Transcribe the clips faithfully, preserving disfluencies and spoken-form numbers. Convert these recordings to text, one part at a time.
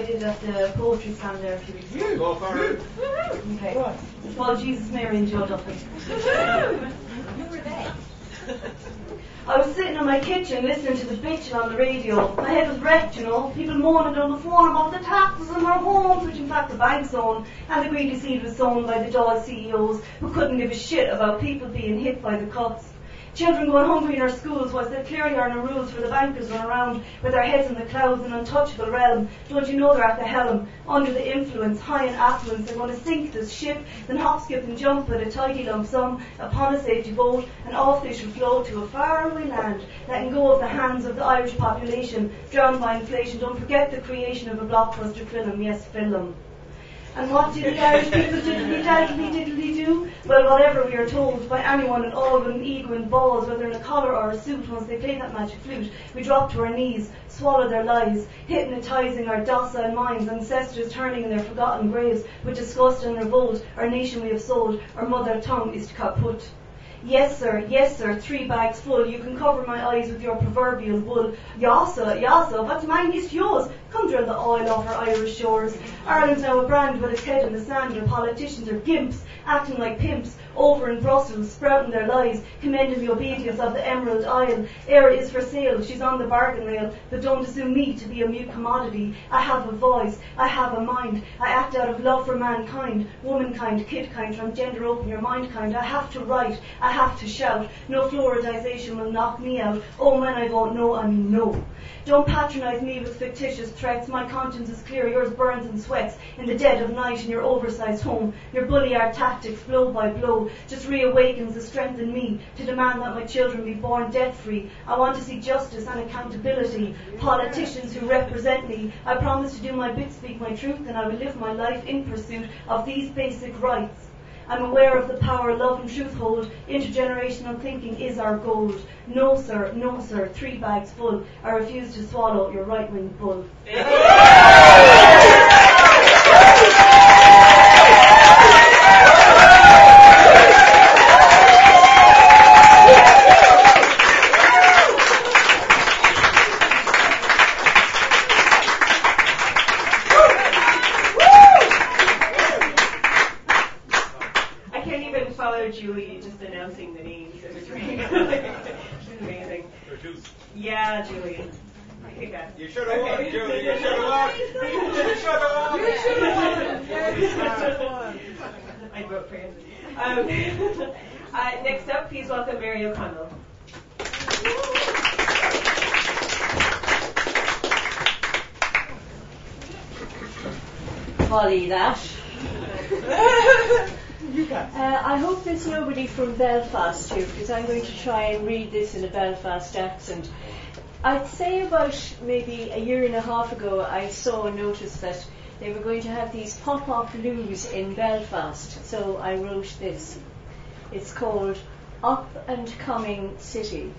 I did at the poetry slam there a few weeks ago. Go for it. Okay. It's called Jesus, Mary and Joe Duffy. Who were they? I was sitting in my kitchen listening to the bitching on the radio. My head was wrecked, you know. People moaning on the phone about the taxes on their homes, which in fact the banks own, and the greedy seed was sown by the Dáil C E Os who couldn't give a shit about people being hit by the cuts. Children going hungry in our schools whilst there clearly are no rules for the bankers run around with their heads in the clouds in an untouchable realm. Don't you know they're at the helm, under the influence, high in affluence, they're going to sink this ship, then hop, skip and jump with a tidy lump sum upon a safety boat, and off they shall float to a faraway land, letting go of the hands of the Irish population, drowned by inflation. Don't forget the creation of a blockbuster film, yes, film. And what did the Irish people diddly daddly diddly do? Well, whatever we are told by anyone in all with an ego and balls, whether in a collar or a suit, once they play that magic flute, we drop to our knees, swallow their lies, hypnotising our docile minds, ancestors turning in their forgotten graves with disgust and revolt. Our nation we have sold, our mother tongue is kaput. Yes, sir, yes, sir, three bags full. You can cover my eyes with your proverbial wool. Yassa, yassa, what's mine is yours? Come drill the oil off our Irish shores. Ireland's now a brand with its head in the sand. Your politicians are gimps, acting like pimps, over in Brussels, sprouting their lies, commending the obedience of the Emerald Isle. Air is for sale, she's on the bargain rail, but don't assume me to be a mute commodity. I have a voice, I have a mind, I act out of love for mankind, womankind, kidkind, transgender, open your mind kind. I have to write, I have to shout, no fluoridization will knock me out. Oh, when I won't know, I mean no. Don't patronise me with fictitious threats. My conscience is clear, yours burns and sweats in the dead of night in your oversized home. Your bully-art tactics, blow by blow, just reawakens the strength in me to demand that my children be born debt-free. I want to see justice and accountability. Politicians who represent me, I promise to do my bit, speak my truth, and I will live my life in pursuit of these basic rights. I'm aware of the power love and truth hold. Intergenerational thinking is our gold. No, sir, no, sir, three bags full. I refuse to swallow your right-wing bull. Julie just announcing the names in between. She's amazing. Yeah, Julie. I think that. You should have won, Julie. You should have won. You should have won. You should have won. I'd vote for you. Um, uh, next up, please welcome Mary O'Connell. Holly, that. Uh, I hope there's nobody from Belfast here, because I'm going to try and read this in a Belfast accent. I'd say about maybe a year and a half ago I saw a notice that they were going to have these pop-up loos in Belfast, so I wrote this. It's called Up and Coming City.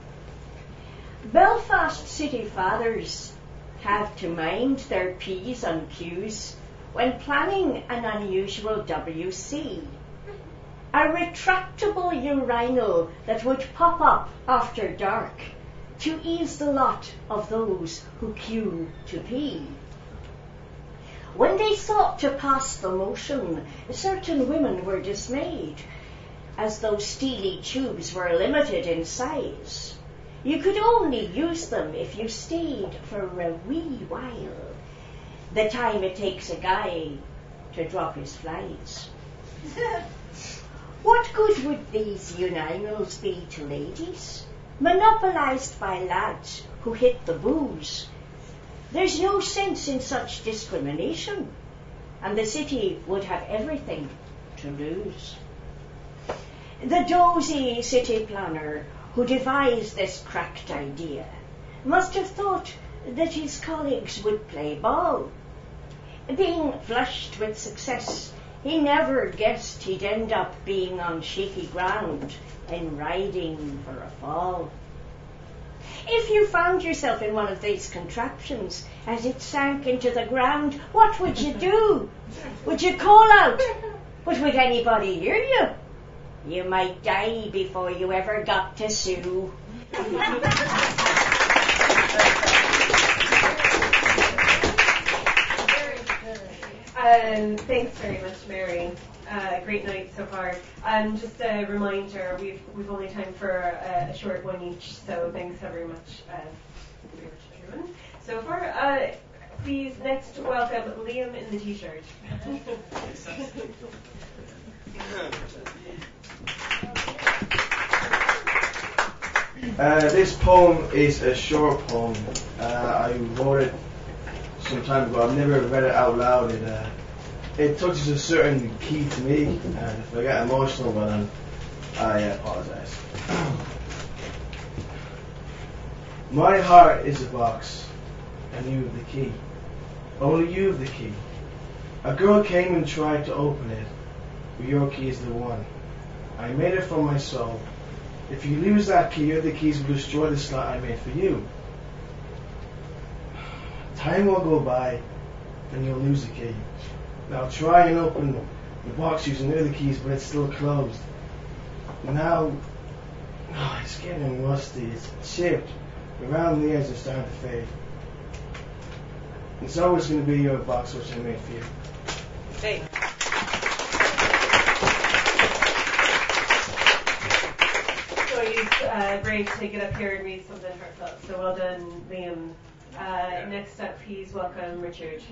Belfast city fathers have to mind their P's and Q's when planning an unusual W C. A retractable urinal that would pop up after dark to ease the lot of those who queue to pee. When they sought to pass the motion, certain women were dismayed, as those steely tubes were limited in size. You could only use them if you stayed for a wee while, the time it takes a guy to drop his flies. What good would these urinals be to ladies, monopolised by lads who hit the booze? There's no sense in such discrimination, and the city would have everything to lose. The dozy city planner who devised this cracked idea must have thought that his colleagues would play ball. Being flushed with success, he never guessed he'd end up being on shaky ground and riding for a fall. If you found yourself in one of these contraptions as it sank into the ground, what would you do? Would you call out? But would anybody hear you? You might die before you ever got to sue. Um, thanks very much, Mary. Uh, great night so far. Um, just a reminder, we've we've only time for a, a short one each, so thanks very much uh, everyone so far. Uh, please next welcome Liam in the t-shirt. Uh, this poem is a short poem. Uh, I wrote it some time ago. I've never read it out loud. It, uh, it touches a certain key to me, and if I get emotional, well then I apologise. My heart is a box, and you have the key. Only you have the key. A girl came and tried to open it, but your key is the one. I made it from my soul. If you lose that key, other keys will destroy the slot I made for you. Time will go by, and you'll lose the key. Now try and open the box using the other keys, but it's still closed. Now, oh, it's getting rusty. It's chipped. Around the edges are starting to fade. It's always going to be your box which I made for you. Hey. So he's uh, brave to get up here and read something heartfelt. So well done, Liam. Uh, next up, please welcome Richard.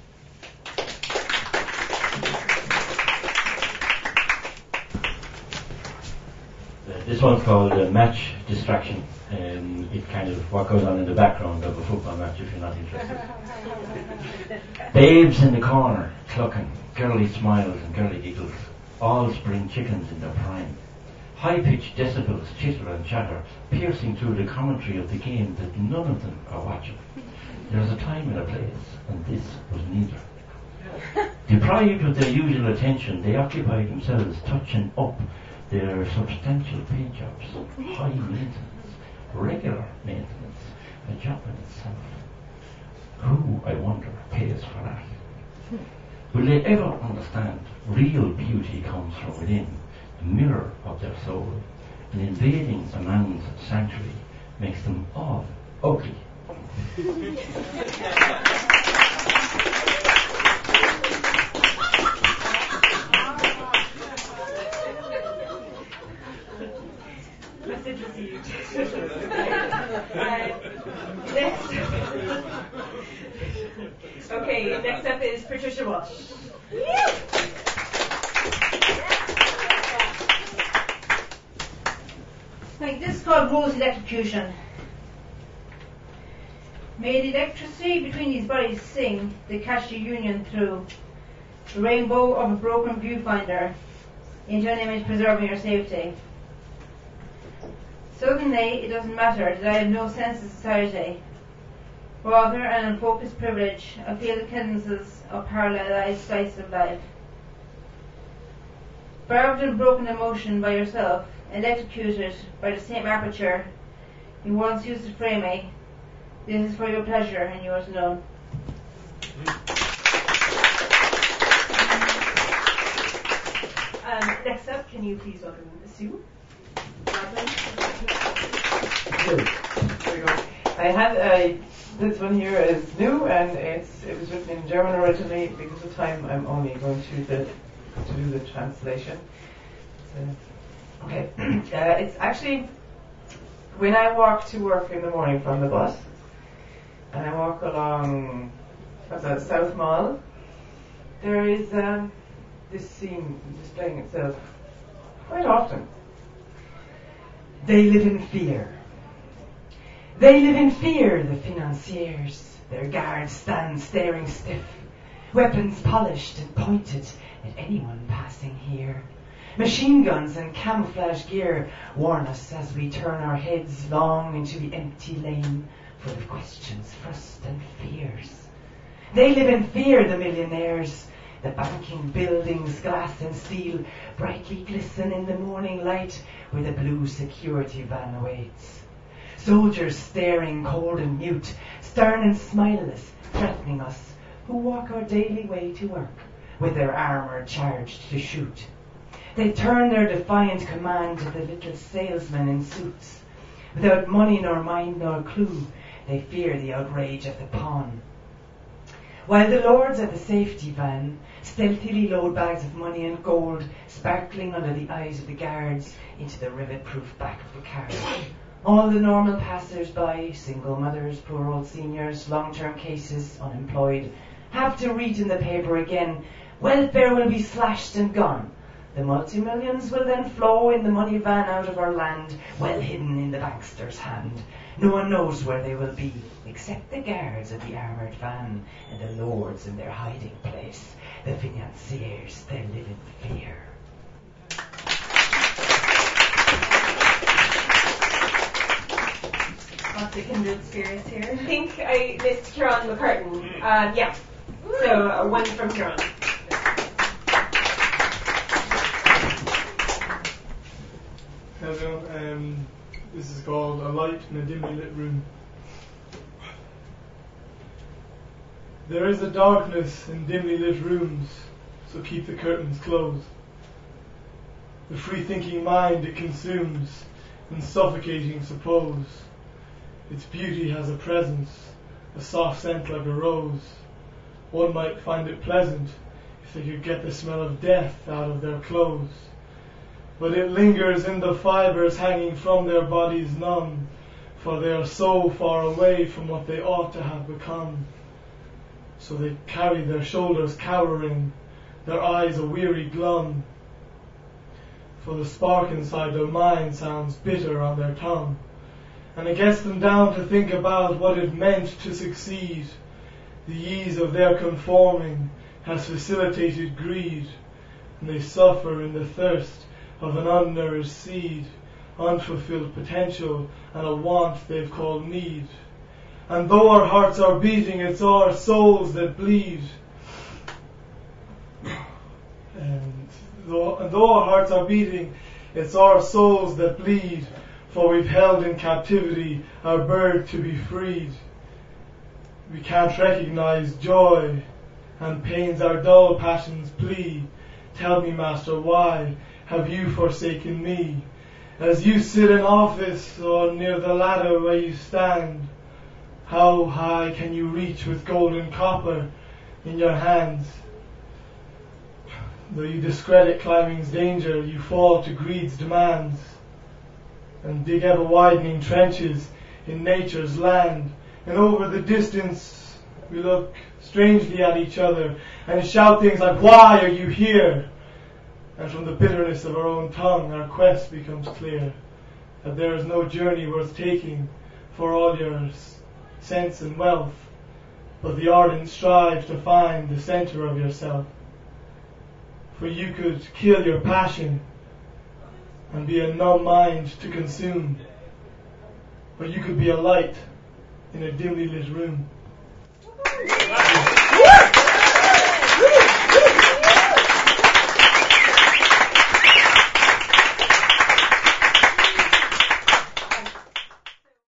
Uh, this one's called uh, Match Distraction. Um, it's kind of what goes on in the background of a football match if you're not interested. Babes in the corner, clucking, girly smiles and girly giggles, all spring chickens in their prime. High-pitched decibels, chitter and chatter, piercing through the commentary of the game that none of them are watching. There's a time and a place, and this was neither. Deprived of their usual attention, they occupy themselves touching up their substantial pay jobs, high maintenance, regular maintenance, a job in itself. Who, I wonder, pays for that? Will they ever understand real beauty comes from within, the mirror of their soul, and invading a man's sanctuary makes them all ugly? Message received. uh, next. Okay, next up is Patricia Walsh. Like this is called Rose Electrocution. May the electricity between these bodies sing, they catch the union through the rainbow of a broken viewfinder into an image preserving your safety. So can they, it doesn't matter that I have no sense of society. Rather, an unfocused privilege, I feel the cadences of parallelized slices of life. Barbed and broken emotion by yourself, electrocuted by the same aperture you once used to frame me. This is for your pleasure and yours alone. Um, next up, can you please welcome Sue? There you go. I had a, this one here is new, and it's it was written in German originally. Because of time, I'm only going to do the to do the translation. So, okay, uh, it's actually when I walk to work in the morning from the bus, and I walk along what's that, South Mall. There is um, this scene displaying itself quite often. They live in fear. They live in fear, the financiers. Their guards stand staring stiff, weapons polished and pointed at anyone passing here. Machine guns and camouflage gear warn us as we turn our heads long into the empty lane full of questions, frust and fears. They live in fear, the millionaires. The banking buildings, glass and steel, brightly glisten in the morning light where the blue security van awaits. Soldiers staring cold and mute, stern and smileless, threatening us, who walk our daily way to work, with their armour charged to shoot. They turn their defiant command to the little salesmen in suits. Without money nor mind nor clue, they fear the outrage of the pawn. while the lords at the safety van stealthily load bags of money and gold sparkling under the eyes of the guards into the rivet-proof back of the car. All the normal passers-by, single mothers, poor old seniors, long-term cases, unemployed, have to read in the paper again, welfare will be slashed and gone. The multi-millions will then flow in the money van out of our land, well hidden in the bankster's hand. No one knows where they will be, except the guards of the armoured van and the lords in their hiding place, the financiers, they live in fear. Lots of kindred spirits here. I think I missed Kieran McCartan. Uh, yeah. So uh, one from Kieran. Hello everyone. Um, this is called A Light in a Dimly Lit Room. There is a darkness in dimly lit rooms, so keep the curtains closed. The free-thinking mind it consumes, and suffocating suppose. Its beauty has a presence, a soft scent like a rose. One might find it pleasant if they could get the smell of death out of their clothes. But it lingers in the fibres hanging from their bodies numb, for they are so far away from what they ought to have become. So they carry their shoulders cowering, their eyes a weary glum, for the spark inside their mind sounds bitter on their tongue. And it gets them down to think about what it meant to succeed. The ease of their conforming has facilitated greed, and they suffer in the thirst of an unnourished seed, unfulfilled potential, and a want they've called need. And though our hearts are beating, it's our souls that bleed. And though, and though our hearts are beating, it's our souls that bleed. For we've held in captivity our bird to be freed. We can't recognize joy, and pains our dull passions plea. Tell me, Master, why have you forsaken me? As you sit in office or near the ladder where you stand, how high can you reach with golden copper in your hands? Though you discredit climbing's danger, you fall to greed's demands, and dig ever widening trenches in nature's land. And over the distance we look strangely at each other and shout things like, why are you here? And from the bitterness of our own tongue our quest becomes clear, that there is no journey worth taking for all your sense and wealth, but the ardent strive to find the center of yourself. For you could kill your passion and be a numb mind to consume, or you could be a light in a dimly lit room.